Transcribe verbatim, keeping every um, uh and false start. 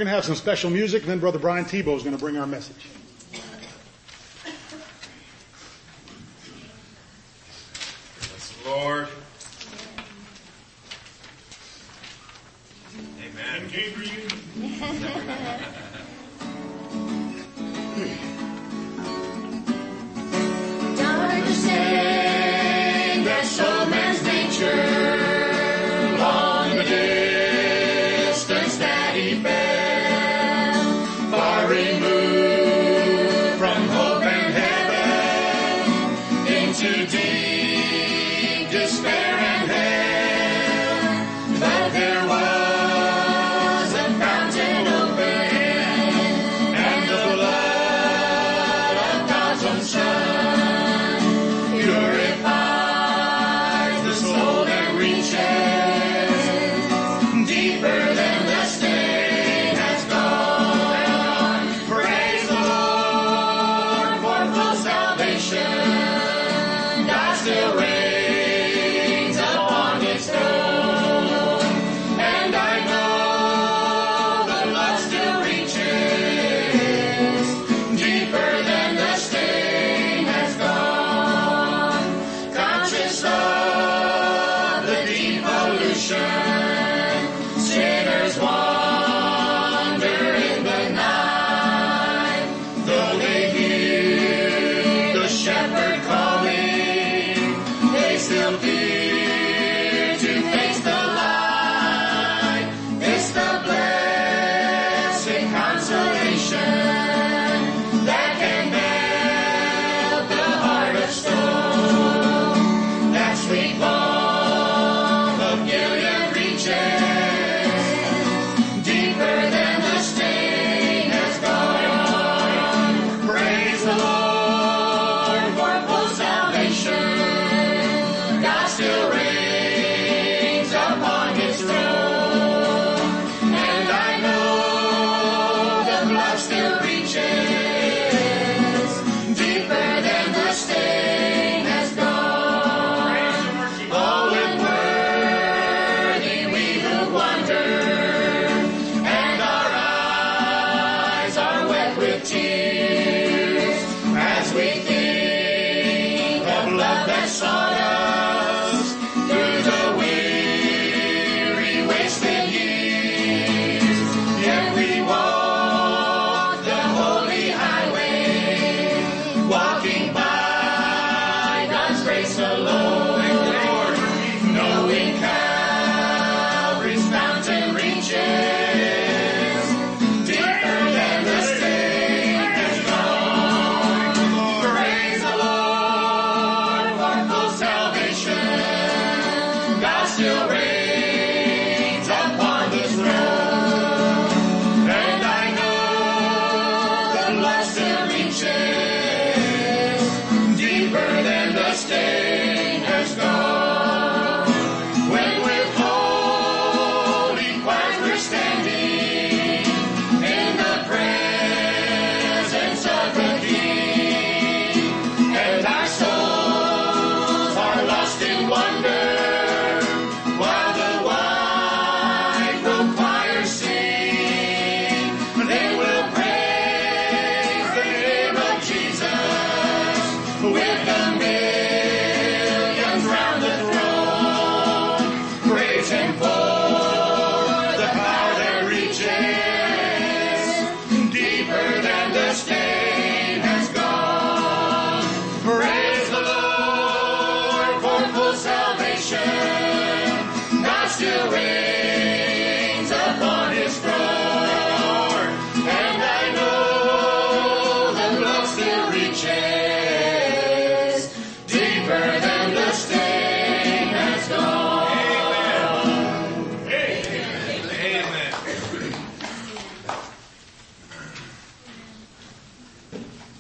going to have some special music, and then Brother Brian Tebow is going to bring our message. Bless the Lord. Amen. Game for you. Dark to say that so man's nature, long the distance that he fell, far removed from hope and heaven, into deep despair and hell. But there was a fountain open, and the blood of God's own Son purifies the soul that reaches deeper than the stain has gone. Praise the Lord for full salvation. God still reigns upon His throne, and I know the love still reaches deeper than the stain has gone. Conscious of the deep pollution, sinners wander in the night, though they hear the shepherd calling, they still fear to face the light. It's the blessed consolation that can melt the heart of stone. That sweet balm of Gilead reaches deeper than the stain has gone. Praise the Lord for full salvation. God still reigns upon His throne, and I know the blood still reaches deeper than the stain has gone. Oh, and worthy we who wander, and our eyes are wet with tears as we think of love that sought us through the weary, wasted years. Yet we walk the holy highway, walking by God's grace alone, knowing Calvary's fountain reaches deeper than the stain has gone. Praise the Lord for full salvation. God still reigns upon His throne, and I know the blood still reaches deeper than the stain has gone. When with holy quiet we're standing in the presence of the King, and our souls are lost in wonder, while the white robe choirs sing, then we'll praise the name of Jesus with the millions round the throne. Praise Him for the power that reaches deeper than the stain has gone. Praise the Lord for full salvation. God still reigns upon His throne, and I know the blood still reaches deeper than the stain has gone. Amen.